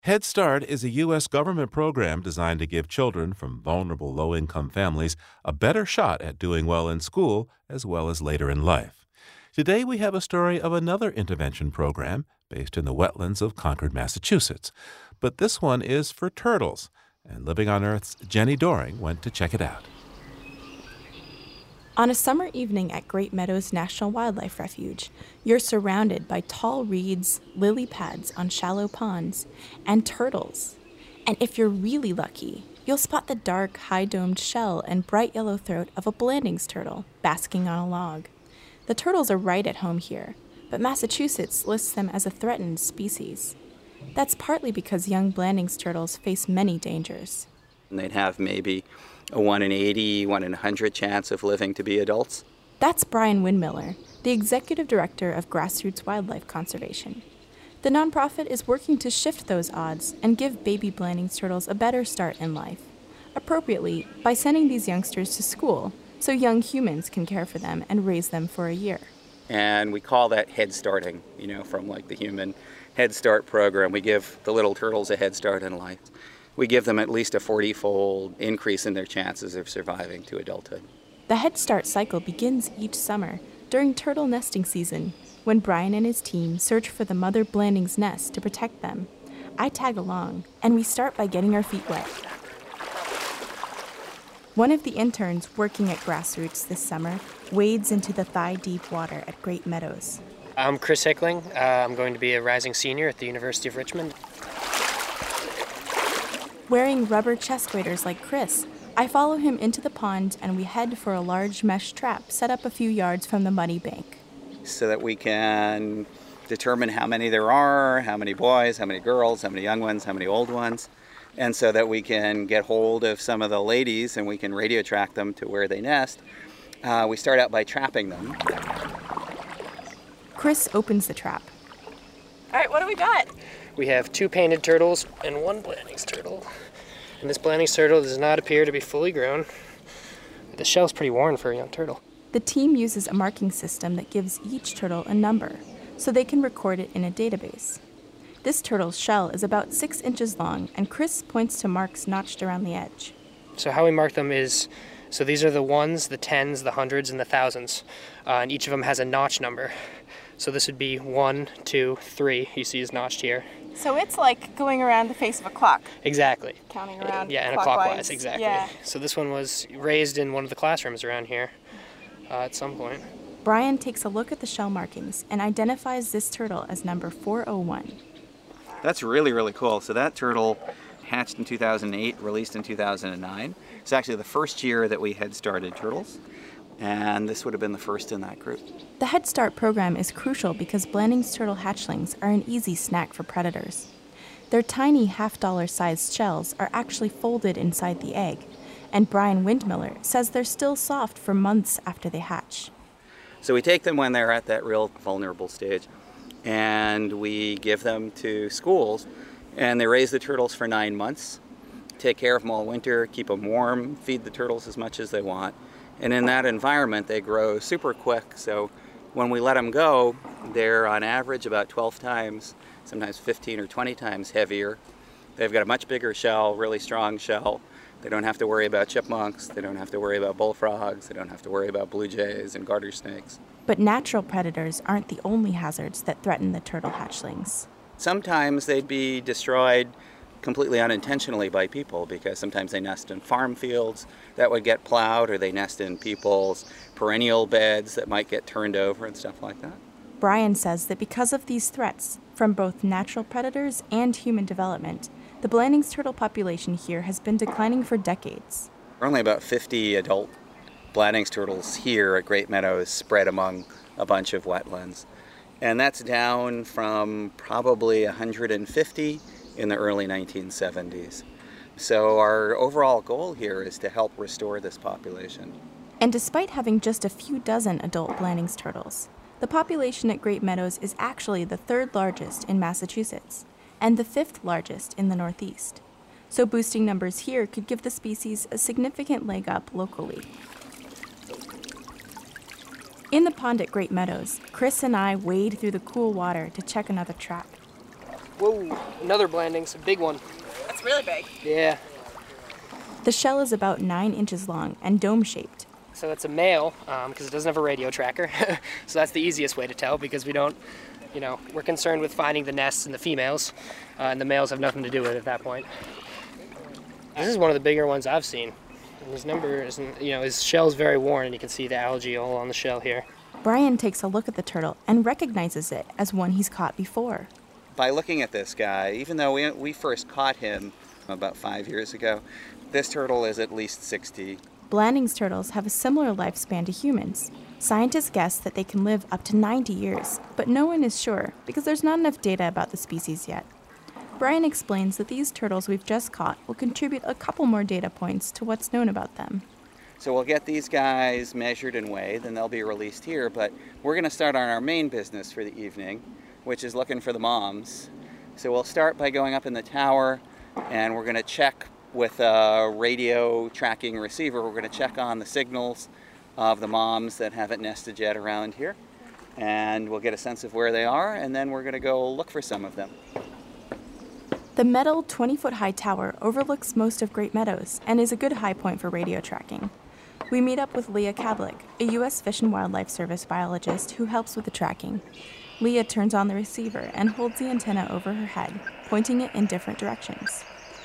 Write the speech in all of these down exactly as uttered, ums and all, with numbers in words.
Head Start is a U S government program designed to give children from vulnerable low income families a better shot at doing well in school as well as later in life. Today, we have a story of another intervention program based in the wetlands of Concord, Massachusetts. But this one is for turtles, and Living on Earth's Jenny Doring went to check it out. On a summer evening at Great Meadows National Wildlife Refuge, you're surrounded by tall reeds, lily pads on shallow ponds, and turtles. And if you're really lucky, you'll spot the dark, high-domed shell and bright yellow throat of a Blanding's turtle basking on a log. The turtles are right at home here, but Massachusetts lists them as a threatened species. That's partly because young Blanding's turtles face many dangers. And they'd have maybe a one in eighty, one in one hundred chance of living to be adults. That's Brian Windmiller, the executive director of Grassroots Wildlife Conservation. The nonprofit is working to shift those odds and give baby Blanding's turtles a better start in life, appropriately by sending these youngsters to school so young humans can care for them and raise them for a year. And we call that head starting, you know, from like the human Head Start program. We give the little turtles a head start in life. We give them at least a forty-fold increase in their chances of surviving to adulthood. The Head Start cycle begins each summer during turtle nesting season, when Brian and his team search for the mother Blanding's nest to protect them. I tag along, and we start by getting our feet wet. One of the interns working at Grassroots this summer wades into the thigh-deep water at Great Meadows. I'm Chris Hickling. Uh, I'm going to be a rising senior at the University of Richmond. Wearing rubber chest waders like Chris, I follow him into the pond and we head for a large mesh trap set up a few yards from the muddy bank. So that we can determine how many there are, how many boys, how many girls, how many young ones, how many old ones, and so that we can get hold of some of the ladies and we can radio track them to where they nest. Uh, we start out by trapping them. Chris opens the trap. All right, what do we got? We have two painted turtles and one Blanding's turtle. And this Blanding's turtle does not appear to be fully grown. The shell's pretty worn for a young turtle. The team uses a marking system that gives each turtle a number, so they can record it in a database. This turtle's shell is about six inches long, and Chris points to marks notched around the edge. So how we mark them is, so these are the ones, the tens, the hundreds, and the thousands. Uh, and each of them has a notch number. So this would be one, two, three, you see is notched here. So it's like going around the face of a clock. Exactly. Counting around Yeah, and a clockwise, clockwise, exactly. Yeah. So this one was raised in one of the classrooms around here uh, at some point. Brian takes a look at the shell markings and identifies this turtle as number four oh one. That's really, really cool. So that turtle hatched in two thousand eight, released in two thousand nine. It's actually the first year that we had started turtles, and this would have been the first in that group. The Head Start program is crucial because Blanding's turtle hatchlings are an easy snack for predators. Their tiny half-dollar sized shells are actually folded inside the egg, and Brian Windmiller says they're still soft for months after they hatch. So we take them when they're at that real vulnerable stage, and we give them to schools, and they raise the turtles for nine months, take care of them all winter, keep them warm, feed the turtles as much as they want. And in that environment, they grow super quick. So when we let them go, they're on average about twelve times, sometimes fifteen or twenty times heavier. They've got a much bigger shell, really strong shell. They don't have to worry about chipmunks. They don't have to worry about bullfrogs. They don't have to worry about blue jays and garter snakes. But natural predators aren't the only hazards that threaten the turtle hatchlings. Sometimes they'd be destroyed completely unintentionally by people, because sometimes they nest in farm fields that would get plowed, or they nest in people's perennial beds that might get turned over and stuff like that. Brian says that because of these threats from both natural predators and human development, the Blanding's turtle population here has been declining for decades. There are only about fifty adult Blanding's turtles here at Great Meadows, spread among a bunch of wetlands. And that's down from probably one hundred fifty in the early nineteen seventies. So our overall goal here is to help restore this population. And despite having just a few dozen adult Blanding's turtles, the population at Great Meadows is actually the third largest in Massachusetts and the fifth largest in the Northeast. So boosting numbers here could give the species a significant leg up locally. In the pond at Great Meadows, Chris and I wade through the cool water to check another trap. Whoa, another Blandings, a big one. That's really big. Yeah. The shell is about nine inches long and dome-shaped. So it's a male, because um, it doesn't have a radio tracker. So that's the easiest way to tell, because we don't, you know, we're concerned with finding the nests and the females, uh, and the males have nothing to do with it at that point. This is one of the bigger ones I've seen. And his number isn't, you know, his shell's very worn, and you can see the algae all on the shell here. Brian takes a look at the turtle and recognizes it as one he's caught before. By looking at this guy, even though we, we first caught him about five years ago, this turtle is at least sixty. Blandings turtles have a similar lifespan to humans. Scientists guess that they can live up to ninety years, but no one is sure because there's not enough data about the species yet. Brian explains that these turtles we've just caught will contribute a couple more data points to what's known about them. So we'll get these guys measured and weighed, and they'll be released here, but we're going to start on our main business for the evening, which is looking for the moms. So we'll start by going up in the tower, and we're going to check with a radio tracking receiver. We're going to check on the signals of the moms that haven't nested yet around here, and we'll get a sense of where they are, and then we're going to go look for some of them. The metal twenty-foot-high tower overlooks most of Great Meadows and is a good high point for radio tracking. We meet up with Leah Kablick, a U S Fish and Wildlife Service biologist who helps with the tracking. Leah turns on the receiver and holds the antenna over her head, pointing it in different directions.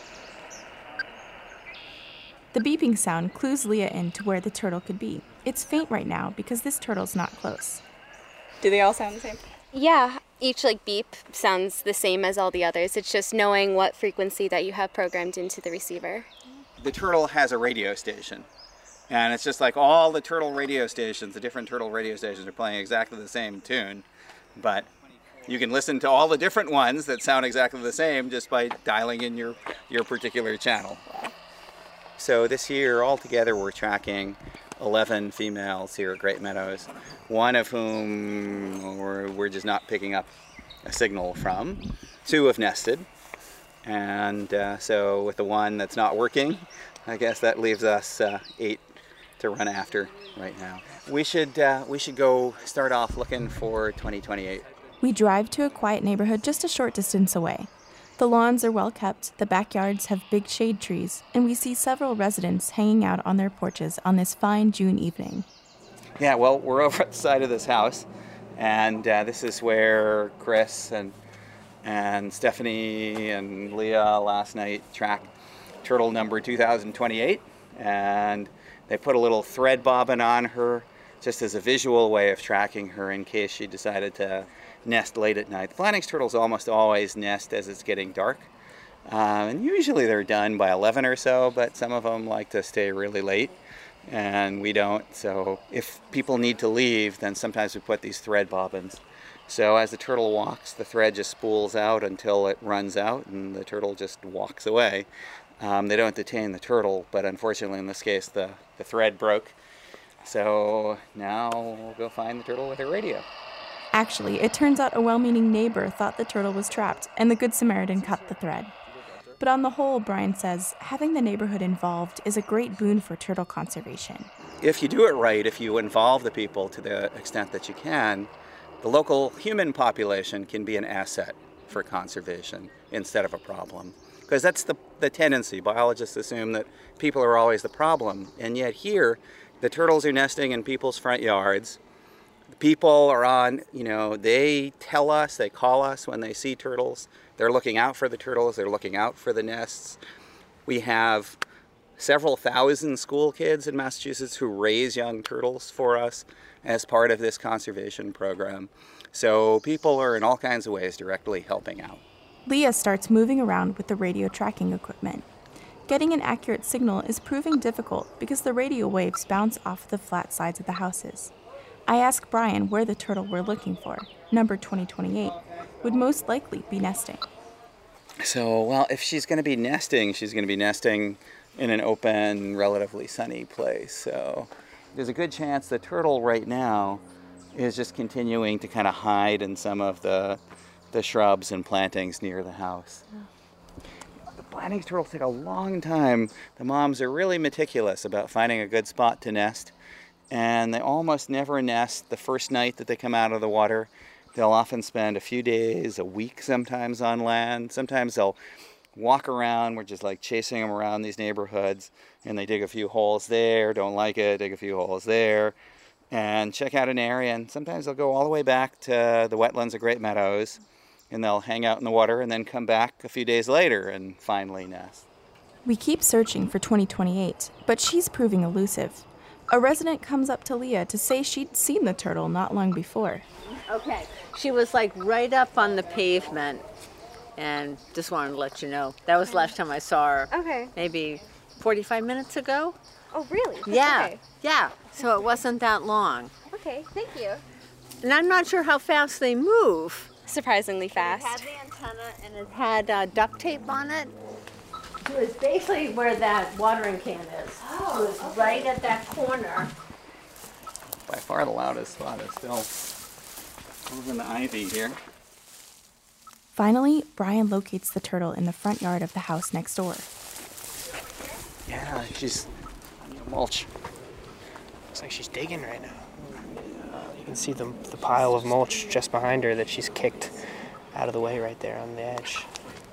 The beeping sound clues Leah in to where the turtle could be. It's faint right now because this turtle's not close. Do they all sound the same? Yeah, each like beep sounds the same as all the others. It's just knowing what frequency that you have programmed into the receiver. The turtle has a radio station, and it's just like all the turtle radio stations, the different turtle radio stations are playing exactly the same tune, but you can listen to all the different ones that sound exactly the same just by dialing in your, your particular channel. So this year altogether we're tracking eleven females here at Great Meadows, one of whom we're, we're just not picking up a signal from. Two have nested, and uh, so with the one that's not working, I guess that leaves us uh, eight to run after right now. We should, uh, we should go start off looking for twenty twenty-eight. We drive to a quiet neighborhood just a short distance away. The lawns are well kept, the backyards have big shade trees, and we see several residents hanging out on their porches on this fine June evening. Yeah, well, we're over at the side of this house, and uh, this is where Chris and and Stephanie and Leah last night tracked turtle number two thousand twenty-eight, and they put a little thread bobbin on her just as a visual way of tracking her in case she decided to nest late at night. The Blandings turtles almost always nest as it's getting dark, um, and usually they're done by eleven or so, but some of them like to stay really late, and we don't. So if people need to leave, then sometimes we put these thread bobbins. So as the turtle walks, the thread just spools out until it runs out, and the turtle just walks away. Um, they don't detain the turtle, but unfortunately in this case the, the thread broke. So now we'll go find the turtle with her radio. Actually, it turns out a well-meaning neighbor thought the turtle was trapped, and the Good Samaritan cut the thread. But on the whole, Brian says, having the neighborhood involved is a great boon for turtle conservation. If you do it right, if you involve the people to the extent that you can, the local human population can be an asset for conservation instead of a problem. Because that's the, the tendency. Biologists assume that people are always the problem, and yet here, the turtles are nesting in people's front yards. People are on, you know, they tell us, they call us when they see turtles. They're looking out for the turtles, they're looking out for the nests. We have several thousand school kids in Massachusetts who raise young turtles for us as part of this conservation program. So people are in all kinds of ways directly helping out. Leah starts moving around with the radio tracking equipment. Getting an accurate signal is proving difficult because the radio waves bounce off the flat sides of the houses. I ask Brian where the turtle we're looking for, number twenty twenty-eight, would most likely be nesting. So, well, if she's going to be nesting, she's going to be nesting in an open, relatively sunny place. So there's a good chance the turtle right now is just continuing to kind of hide in some of the, the shrubs and plantings near the house. The Blandings turtles take a long time. The moms are really meticulous about finding a good spot to nest. And they almost never nest the first night that they come out of the water. They'll often spend a few days, a week sometimes on land. Sometimes they'll walk around. We're just like chasing them around these neighborhoods, and they dig a few holes there, don't like it, dig a few holes there, and check out an area. And sometimes they'll go all the way back to the wetlands of Great Meadows, and they'll hang out in the water and then come back a few days later and finally nest. We keep searching for twenty twenty-eight, but she's proving elusive. A resident comes up to Leah to say she'd seen the turtle not long before. Okay, she was like right up on the pavement, and just wanted to let you know. That was the last time I saw her. Okay. Maybe forty-five minutes ago. Oh, really? That's Yeah, okay. yeah. So it wasn't that long. Okay, thank you. And I'm not sure how fast they move. Surprisingly fast. It had the antenna and it had uh, duct tape on it. It was basically where that watering can is. Oh, it was okay. Right at that corner. By far the loudest spot is still over in the ivy here. Finally, Brian locates the turtle in the front yard of the house next door. Yeah, she's on the mulch. Looks like she's digging right now. Uh, you can see the, the pile of mulch just behind her that she's kicked out of the way right there on the edge.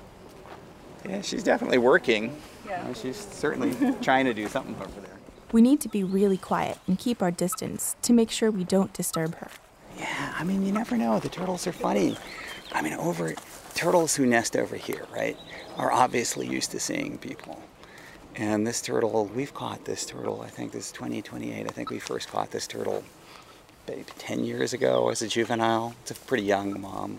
Yeah, she's definitely working. Yeah. Uh, she's certainly trying to do something over there. We need to be really quiet and keep our distance to make sure we don't disturb her. Yeah, I mean, you never know. The turtles are funny. I mean, over turtles who nest over here, right, are obviously used to seeing people. And this turtle, we've caught this turtle, I think this is twenty twenty-eight. I think we first caught this turtle maybe ten years ago as a juvenile. It's a pretty young mom.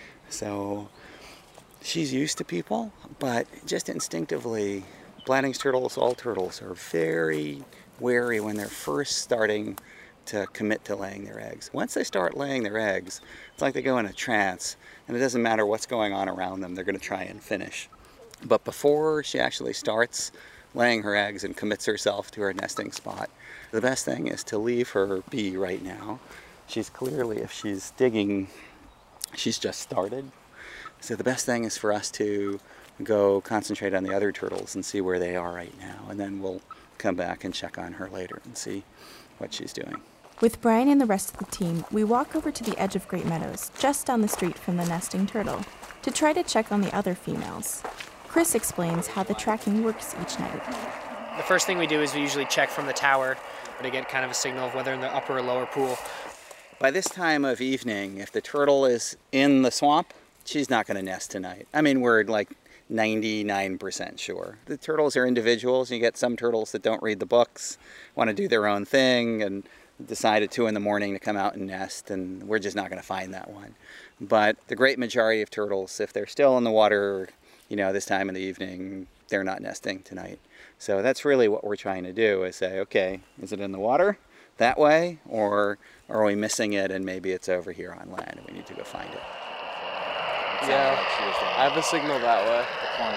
So she's used to people, but just instinctively, Blatting's turtles, all turtles, are very wary when they're first starting to commit to laying their eggs. Once they start laying their eggs, it's like they go in a trance, and it doesn't matter what's going on around them, they're going to try and finish. But before she actually starts laying her eggs and commits herself to her nesting spot, the best thing is to leave her be right now. She's clearly, if she's digging, she's just started. So the best thing is for us to go concentrate on the other turtles and see where they are right now, and then we'll come back and check on her later and see what she's doing. With Brian and the rest of the team, we walk over to the edge of Great Meadows, just down the street from the nesting turtle, to try to check on the other females. Chris explains how the tracking works each night. The first thing we do is we usually check from the tower to get kind of a signal of whether in the upper or lower pool. By this time of evening, if the turtle is in the swamp, she's not going to nest tonight. I mean, we're like ninety-nine percent sure. The turtles are individuals. You get some turtles that don't read the books, want to do their own thing, and decide at two in the morning to come out and nest, and we're just not going to find that one. But the great majority of turtles, if they're still in the water, you know, this time in the evening, they're not nesting tonight. So that's really what we're trying to do, is say, okay, is it in the water that way, or are we missing it and maybe it's over here on land and we need to go find it? Yeah, I have a signal that way.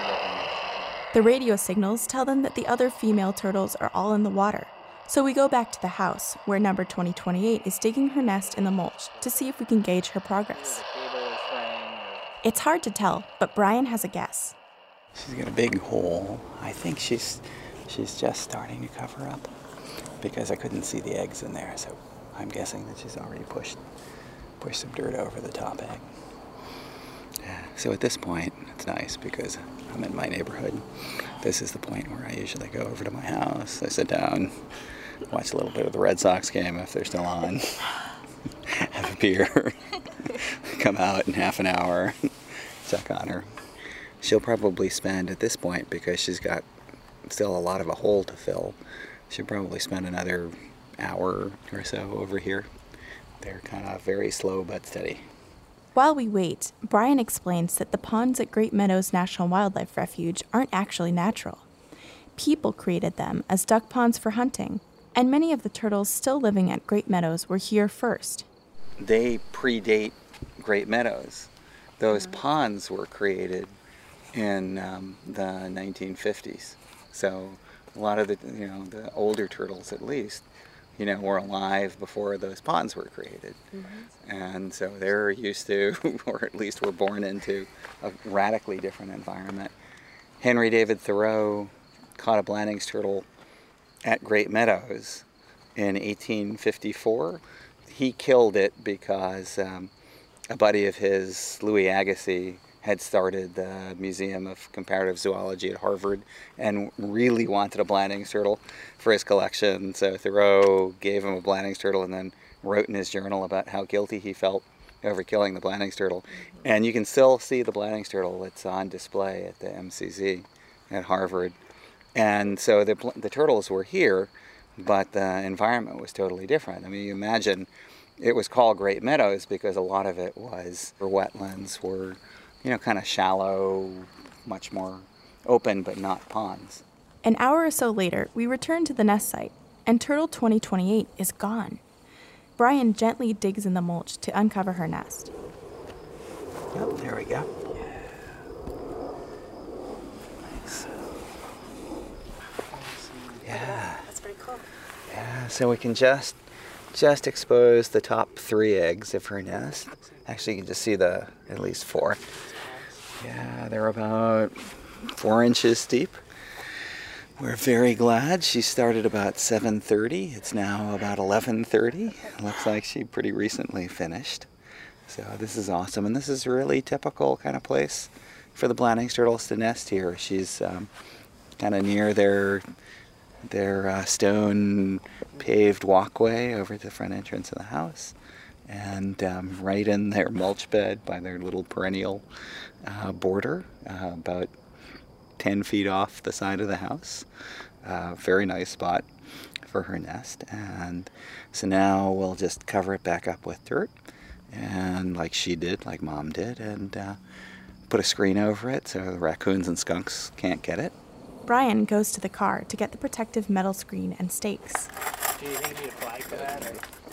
The radio signals tell them that the other female turtles are all in the water. So we go back to the house, where number twenty twenty-eight is digging her nest in the mulch to see if we can gauge her progress. It's hard to tell, but Brian has a guess. She's got a big hole. I think she's she's just starting to cover up, because I couldn't see the eggs in there, so I'm guessing that she's already pushed pushed some dirt over the top egg. So at this point, it's nice because I'm in my neighborhood. This is the point where I usually go over to my house. I sit down, watch a little bit of the Red Sox game if they're still on, have a beer, come out in half an hour, check on her. She'll probably spend, at this point, because she's got still a lot of a hole to fill, she'll probably spend another hour or so over here. They're kind of very slow but steady. While we wait, Brian explains that the ponds at Great Meadows National Wildlife Refuge aren't actually natural. People created them as duck ponds for hunting, and many of the turtles still living at Great Meadows were here first. They predate Great Meadows. Those mm-hmm. ponds were created in um, the nineteen fifties. So a lot of the, you know, the older turtles at least, you know, were alive before those ponds were created. Mm-hmm. And so they're used to, or at least were born into, a radically different environment. Henry David Thoreau caught a Blatting's turtle at Great Meadows in eighteen fifty-four. He killed it because um, a buddy of his, Louis Agassiz, had started the Museum of Comparative Zoology at Harvard and really wanted a Blanding's turtle for his collection. So Thoreau gave him a Blanding's turtle and then wrote in his journal about how guilty he felt over killing the Blanding's turtle. And you can still see the Blanding's turtle. It's on display at the M C Z at Harvard. And so the, the turtles were here, but the environment was totally different. I mean, you imagine it was called Great Meadows because a lot of it was, or wetlands were, you know, kind of shallow, much more open, but not ponds. An hour or so later, we return to the nest site, and Turtle twenty twenty-eight is gone. Brian gently digs in the mulch to uncover her nest. Yep, there we go. Nice. Yeah. That's pretty cool. Yeah, so we can just just expose the top three eggs of her nest. Actually, you can just see the at least four. Yeah, they're about four inches deep. We're very glad she started about seven thirty. It's now about eleven thirty. Looks like she pretty recently finished. So this is awesome, and this is a really typical kind of place for the Blanding's turtles to nest here. She's um, kind of near their their uh, stone paved walkway over to the front entrance of the house, and um, right in their mulch bed by their little perennial uh, border, uh, about ten feet off the side of the house. Uh, very nice spot for her nest. And so now we'll just cover it back up with dirt, and like she did, like Mom did, and uh, put a screen over it so the raccoons and skunks can't get it. Brian goes to the car to get the protective metal screen and stakes. Do you think you need a flag for that?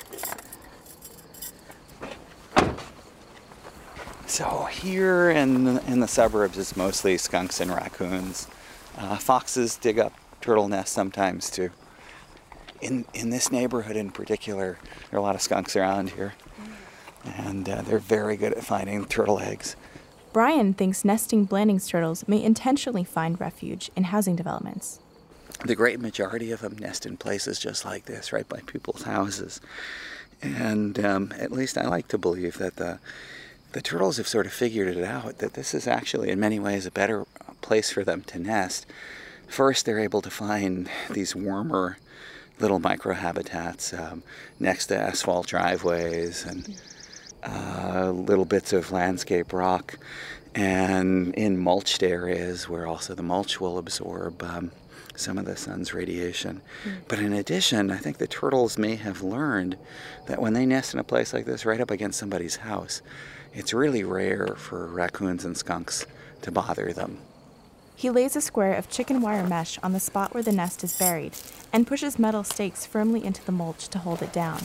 Or? So here in, in the suburbs, it's mostly skunks and raccoons. Uh, foxes dig up turtle nests sometimes too. In, in this neighborhood in particular, there are a lot of skunks around here. And uh, they're very good at finding turtle eggs. Brian thinks nesting Blanding's turtles may intentionally find refuge in housing developments. The great majority of them nest in places just like this, right by people's houses. And um, at least I like to believe that the the turtles have sort of figured it out, that this is actually in many ways a better place for them to nest. First, they're able to find these warmer little microhabitats um, next to asphalt driveways and uh, little bits of landscape rock, and in mulched areas where also the mulch will absorb um, some of the sun's radiation. Mm. But in addition, I think the turtles may have learned that when they nest in a place like this right up against somebody's house, it's really rare for raccoons and skunks to bother them. He lays a square of chicken wire mesh on the spot where the nest is buried and pushes metal stakes firmly into the mulch to hold it down.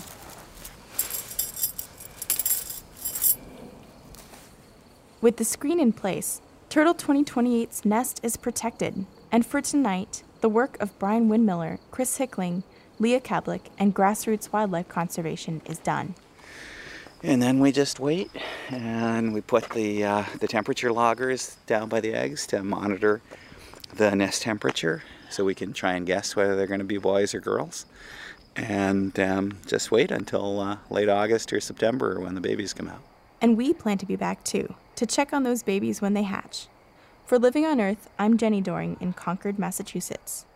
With the screen in place, Turtle twenty twenty-eight's nest is protected, and for tonight, the work of Brian Windmiller, Chris Hickling, Leah Kablick, and Grassroots Wildlife Conservation is done. And then we just wait, and we put the uh, the temperature loggers down by the eggs to monitor the nest temperature, so we can try and guess whether they're going to be boys or girls. And um, just wait until uh, late August or September when the babies come out. And we plan to be back too, to check on those babies when they hatch. For Living on Earth, I'm Jenny Doring in Concord, Massachusetts.